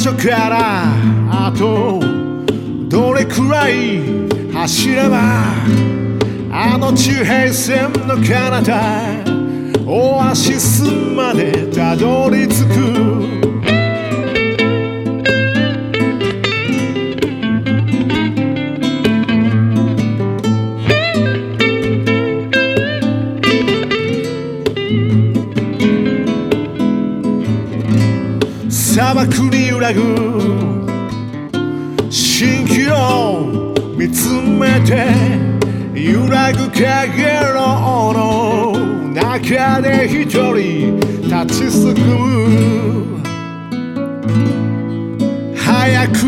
所からあとどれくらい走ればあの地平線の彼方オアシスまでたどり着く砂漠に揺らぐ蜃気を見つめて揺らぐ影の中で一人立ちすくむ早く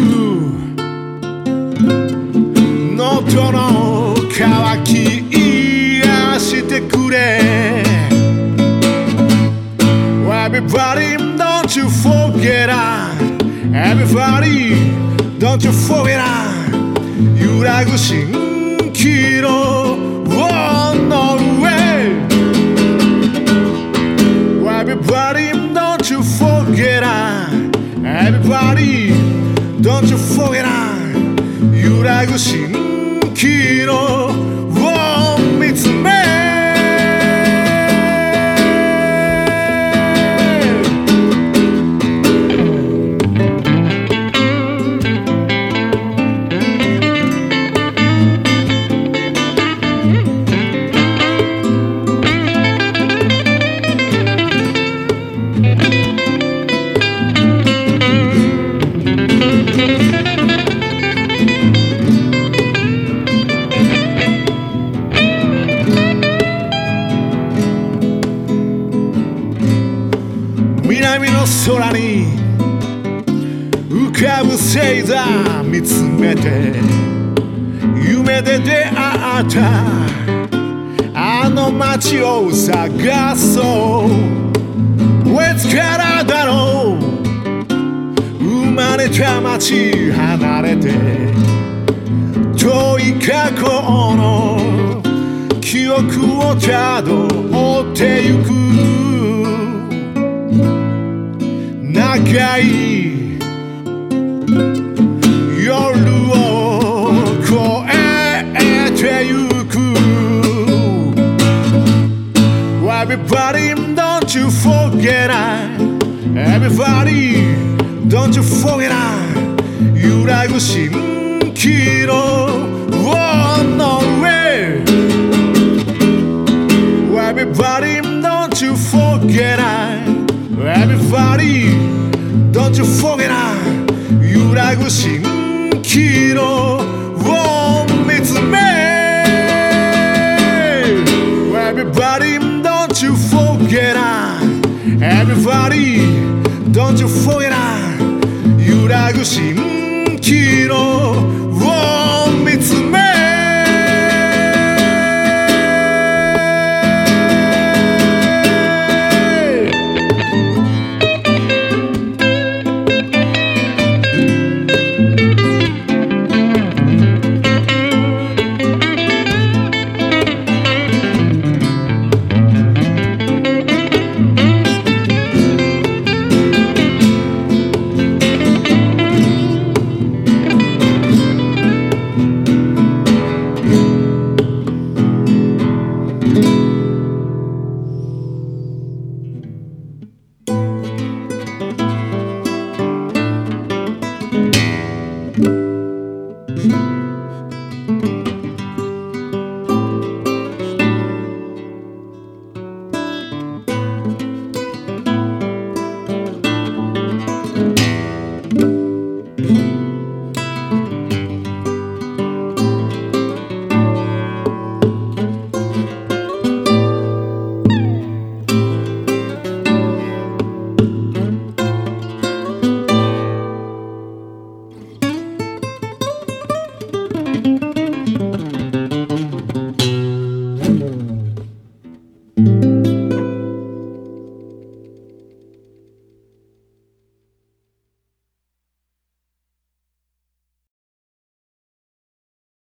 喉の渇き癒してくれ Everybody don't you forget Everybody don't you forget 揺らぐ蜃気のの上 Everybody don't you forget Everybody don't you forget 揺らぐ蜃気の見つめ南の空に浮かぶ星座見つめて夢で出会ったあの街を探そういつからだろう生まれた街離れて遠い過去の記憶をたどってゆく長い夜を越えてゆく Everybody don't you forget Everybody don't you forget 揺らぐ蜃気の上 Everybody don't you forget Everybody don't you forget 揺らぐ蜃気の見つめ Everybody don't you forget Everybody don't you forget 揺らぐ蜃気の